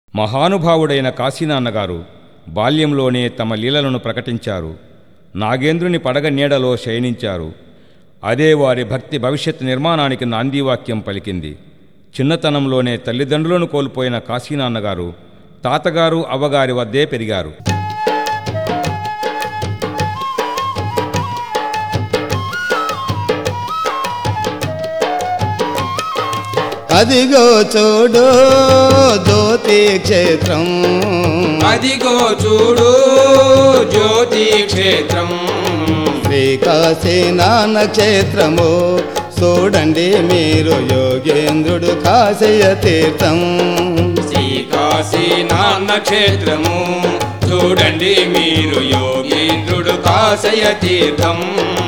మహానుభావుడైన కాశీనాన్నగారు బాల్యంలోనే తమ లీలలను ప్రకటించారు. నాగేంద్రుని పడగ నీడలో శయనించారు. అదే వారి భక్తి భవిష్యత్ నిర్మాణానికి నాందీవాక్యం పలికింది. చిన్నతనంలోనే తల్లిదండ్రులను కోల్పోయిన కాశీనాన్నగారు తాతగారు అవ్వగారి వద్దే పెరిగారు. అదిగో చూడు జ్యోతి క్షేత్రం, అదిగో చూడు జ్యోతి క్షేత్రం, శ్రీకాశీనాథ క్షేత్రము చూడండి మీరు యోగేంద్రుడు కాశయ తీర్థం. శ్రీకాశీనాథ క్షేత్రము చూడండి మీరు యోగేంద్రుడు కాశయ తీర్థం.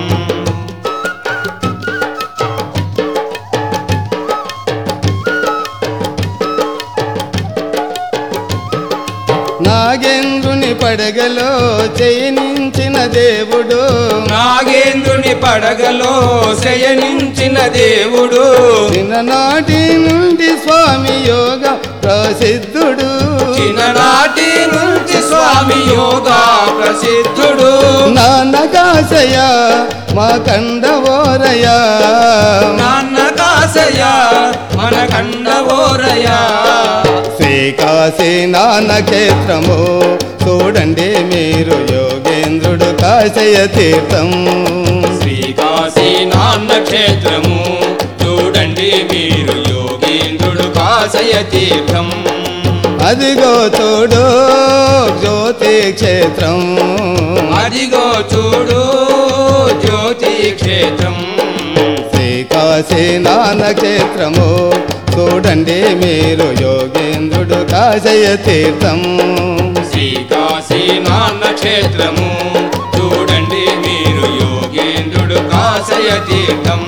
నాగేంద్రుని పడగలో శయనించిన దేవుడు, నాగేంద్రుని పడగలో శయనించిన దేవుడు, చిన్ననాటి నుండి స్వామి యోగ ప్రసిద్ధుడు, చిన్ననాటి నుంచి స్వామి యోగా ప్రసిద్ధుడు. నాన్న కాశయ మా కండవోరయ, నాన్న కాశయ మన కండవోరయ. శ్రీకాశీనాథ క్షేత్రము చూడండి మీరు యోగేంద్రుడు కాశయ తీర్థం. శ్రీకాశీనాథ క్షేత్రము చూడండి మీరు యోగేంద్రుడు కాశయ తీర్థం. అదిగో చూడు జ్యోతి క్షేత్రం, అదిగో చూడు జ్యోతి క్షేత్రం, శ్రీకాశీనాథ క్షేత్రము చూడండి మీరు యోగేంద్రుడు కాశయ తీర్థం. శ్రీకాశీనాథ క్షేత్రము చూడండి మీరు యోగేంద్రుడు కాశయ తీర్థం.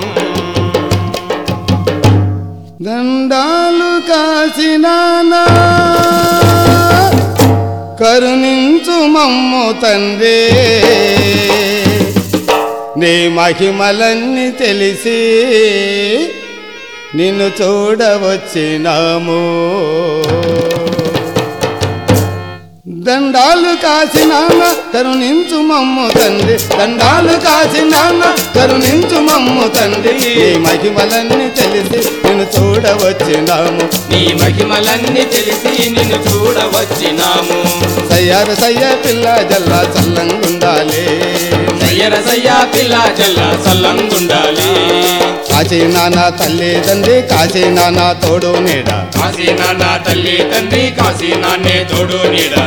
దండాలు కాశీనాథ కరుణించు మమ్ము తండ్రి, నీ మహిమలన్నీ తెలిసి నిన్ను చూడవచ్చినాము. దండాలు కాశీనాథ కరుణించు మమ్ము తండ్రి, దండాలు కాశీనాథ కరుణించు మమ్ము తండ్రి, నీ మహిమలన్నీ తెలిసి నిన్ను చూడవచ్చినాము. నీ మహిమలన్నీ తెలిసి నిన్ను చూడవచ్చినాము. సయ్యార సయ్య పిల్ల జల్లా చల్లంగుండాలి, సయ్యర సయ్యా పిల్ల జల్ల సల్లంగుండాలి. కాశీ నాన్న తల్లి తండ్రి కాశీ నాన్న తోడు నీడ, కాశీ నాన్న తల్లి తండ్రి కాశీ నాన్నే తోడు నీడ.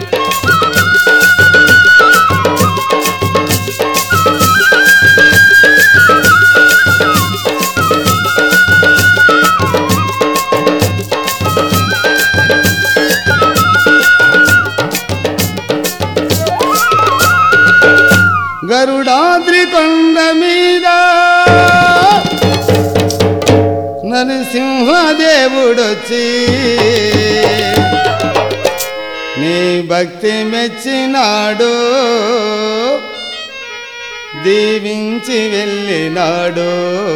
గరుడాద్రి కొండ మీద నరసింహదేవుడొచ్చి నీ భక్తి మెచ్చినాడు, దీవించి వెళ్ళినాడు.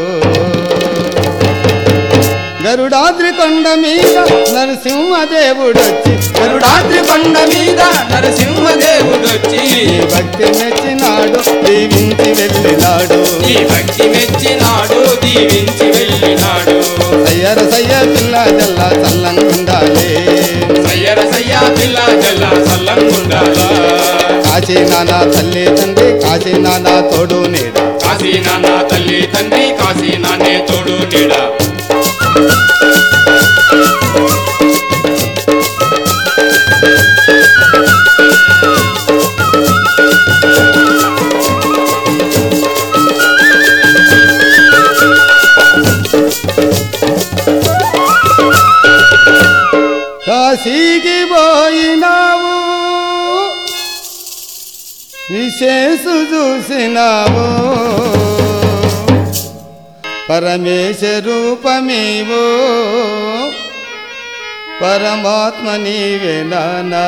గరుడాద్రి కొండ మీద నరసింహదేవుడొచ్చి, గరుడాద్రి కొండ మీద నరసింహదేవుడొచ్చి నీ భక్తి మెచ్చినాడు, దీవించి వెళ్ళినాడు. నీ భక్తి మెచ్చినాడు, దీవించి వెళ్ళినాడు. సయ్యర సయ్య పిల్ల జల్ల చల్లంగుండాలి, సయ్యర సయ్యా పిల్ల జల్ల సల్లంగుండాలి. కాశీ నాన్న తల్లి తండ్రి కాశీ నాన్న తోడు నీడ, కాశీ నాన్న తల్లి తండ్రి కాశీ నాన్నే తోడు నీడ. కాశీకి పోయినావు విశేషు చూసినావు, పరమేశ రూపమేవో పరమాత్మ నీవే నానా.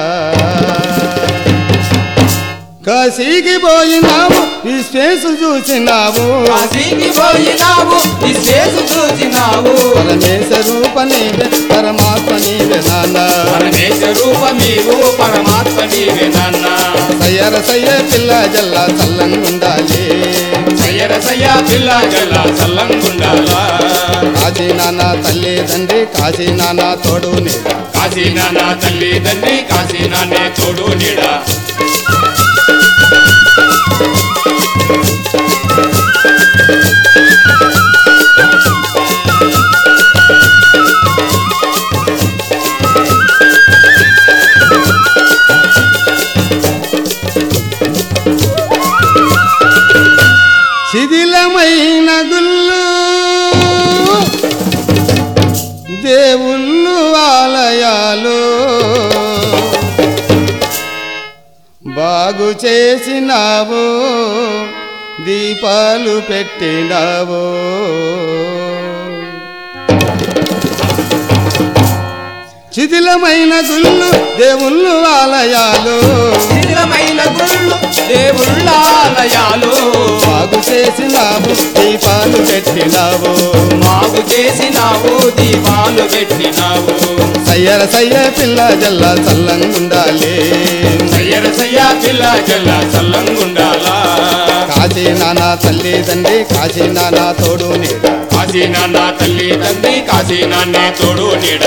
కాశీకి పోయినావు విశ్వేశు చూసినావు, కాశీకి పోయినావు విశ్వేశు చూసినావు, పరమేశ రూప నీవే పరమాత్మ నీవే నాన్న పరమేశ రూప నీవు పరమాత్మ నీవే నాన్న సయ్యర సయ్య పిల్ల జల్ల చల్లంగుండాలి సయ్యరసయ్య పిల్ల జల్ల చల్లంగుండాలా కాశీ నాన్న తల్లి తండ్రి కాశీ నాన్న తోడు నీడ కాశీ నాన్న తల్లి తండ్రి కాశీ నాన్నే తోడు నీడ శిథిలమైన గుళ్ళు దేవుళ్ళు ఆలయాలు బాగు చేసినావు దీపాలు పెట్టినావు శిథిలమైన గుళ్ళు దేవుళ్ళు ఆలయాలు శిథిలమైన గుళ్ళు దేవుళ్ళ ఆలయాలు బాగు చేసినావు దీపాలు పెట్టినావు మాగు చేసినావు దీపాలు పెట్టినావు సయ్యర సయ్య పిల్ల జల్ల చల్లంగుండాలి సయ్యరసయ్య పిల్ల జల్ల చల్లంగుండాలా కాశీ నాన్న తల్లి తండ్రి కాశీ నాన్న తోడు నీడ కాశీ నాన్న తల్లి తండ్రి కాశీ నాన్నే తోడు నీడ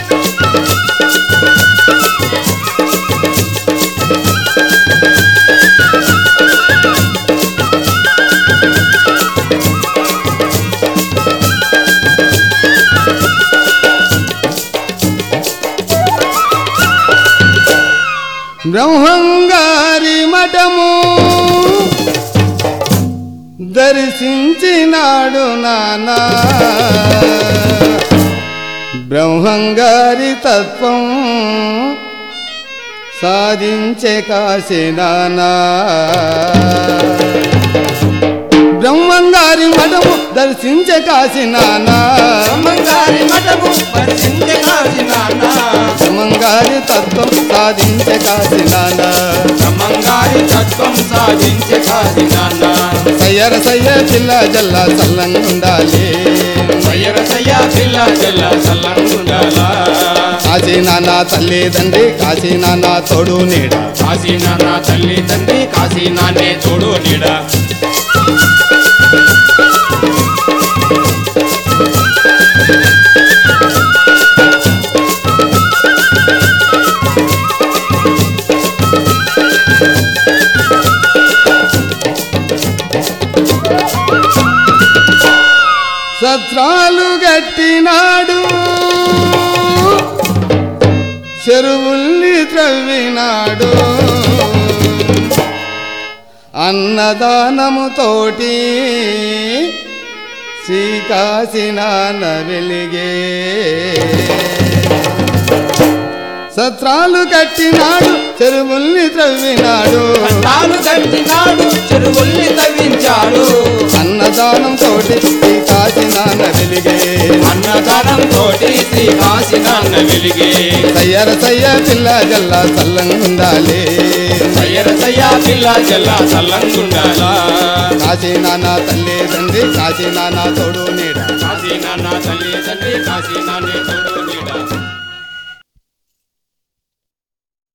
బ్రహ్మంగారి మఠము దర్శించినాడు నానా బ్రహ్మంగారి తత్వం సాధించే కాశీ నానా బ్రహ్మంగారి మఠము దర్శించే కాశీ నానా బ్రహ్మంగారి మఠము దర్శించే కాశీ నాన్న బ్రహ్మంగారి తత్వం సాధించే కాశీ నానా బ్రహ్మంగారి తత్వం సాధించే కాశీ నాన్న సయ్యర సయ్య పిల్ల జల్ల చల్లంగుండాలి సయ్యరసయ్య పిల్ల జల్ల చల్లంగుండాలా కాశీ నాన్న తల్లి తండ్రి కాశీ నాన్న తోడు నీడ కాశీ నాన్న తల్లి తండ్రి కాశీ నాన్నే తోడు నీడ సత్రాలు గట్టినాడు చెరువుల్ని త్రవ్వినాడు అన్నదానముతోటి శ్రీకాశీ నాన్న వెలిగే సత్రాలు కట్టినాడు చెరువుల్ని త్రవ్వినాడు తాను కట్టినాడు చెరువుల్ని తవ్వించాడు అన్నదానం తోటి శ్రీకాశీ నాన్న వెలిగే అన్నదానం తోటి శ్రీ కాశీ నాన్న వెలిగే సయ్యర సయ్య పిల్ల జల్ల చల్లంగుండాలి సయ్యరసయ్య పిల్ల జల్ల చల్లంగుండాలా కాశీ నాన్న తల్లి తండ్రి కాశీ నాన్న తోడు నీడ కాశీ నాన్న తల్లి తండ్రి కాశీ నాన్నే తోడు నీడ